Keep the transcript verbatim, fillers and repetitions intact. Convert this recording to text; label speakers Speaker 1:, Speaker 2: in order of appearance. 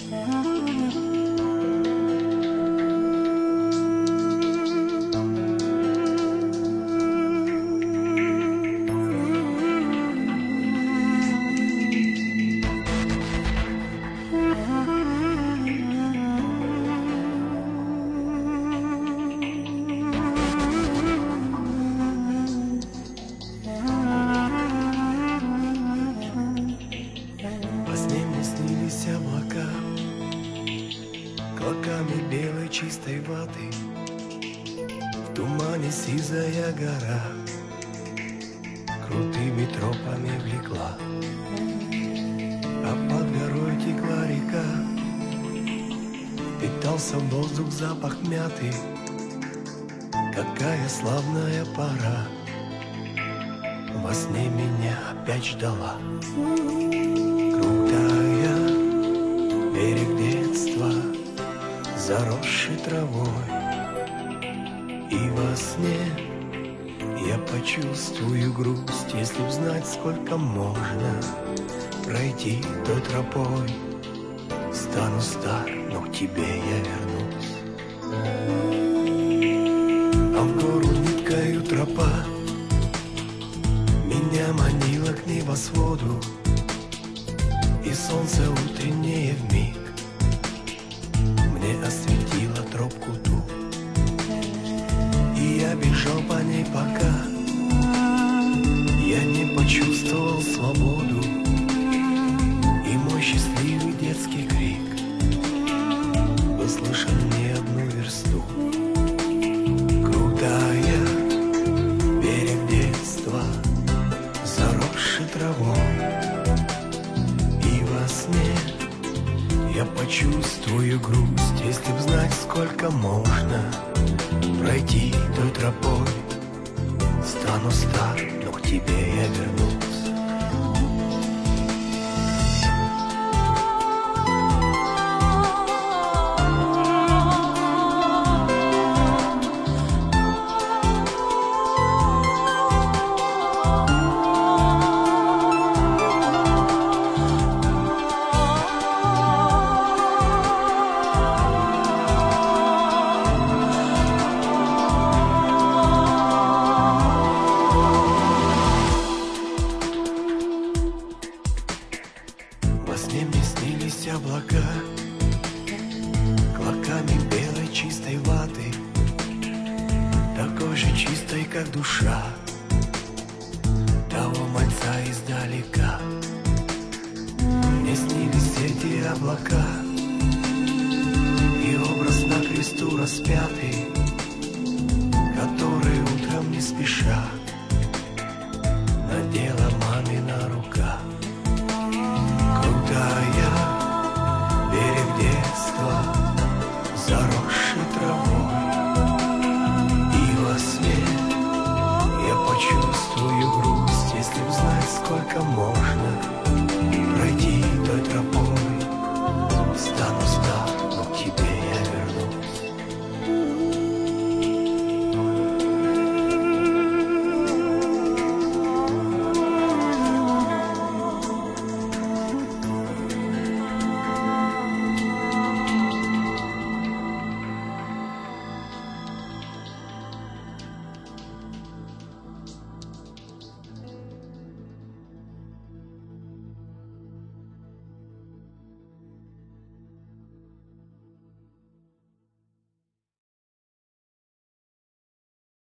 Speaker 1: Клоками белой чистой ваты, в тумане сизая гора крутыми тропами влекла, а под горой текла река. Питался воздух запах мяты, какая славная пора во сне меня опять ждала. Крутая, берег детства, заросший травой, и во сне я почувствую грусть, если б знать, сколько можно пройти той тропой. Стану стар, но к тебе я вернусь, а в гору ниткою тропа меня манила к небосводу, и солнце утреннее вмиг мне осветила тропку ту, и я бежал по ней, пока я не почувствовал свободу, и мой счастливый детский крик был слышен не одну версту. Крутая, берег детства, заросший травой, и во сне я почувствую грусть, если б знать, сколько можно пройти той тропой. Стану стар, но к тебе я вернусь. Во сне мне снились облака, клоками белой чистой ваты, такой же чистой, как душа того мальца издалека. Мне снились эти облака и образ на кресту распятый, который утром не спеша надела